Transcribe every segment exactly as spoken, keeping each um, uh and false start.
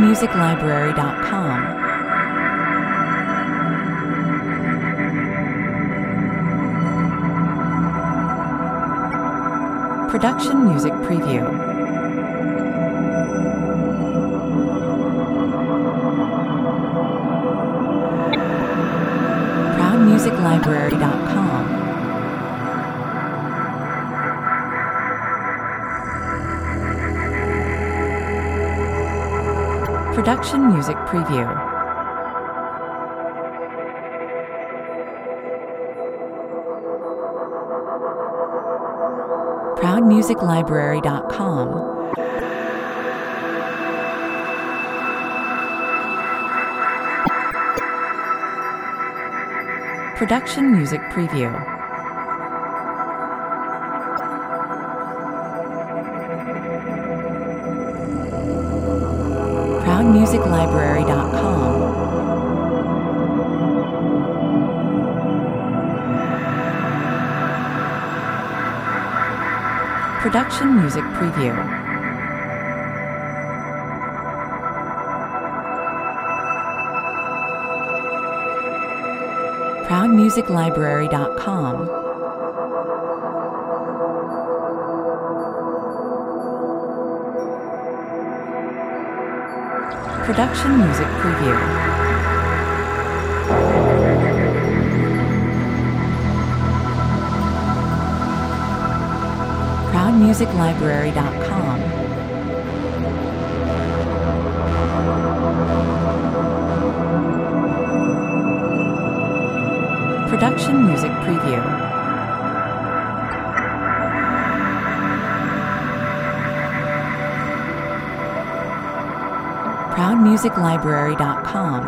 music library dot com. Production Music Preview. proud music library dot com. Production Music Preview. proud music library dot com. Production Music Preview. proud music library dot com. Production Music Preview. proud music library dot com. Production Music Preview. proud music library dot com. Production Music Preview. proud music library dot com.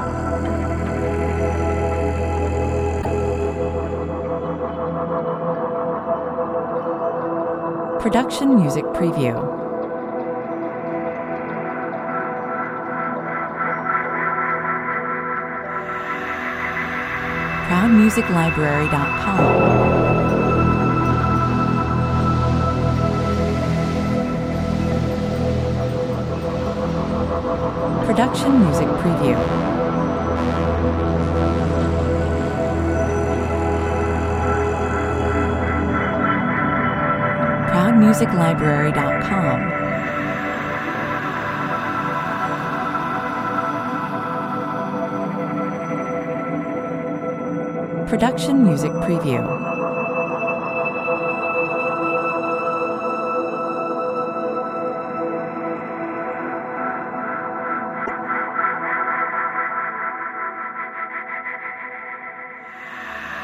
Production Music Preview. proud music library dot com. Production Music Preview. proud music library dot com. Production Music Preview.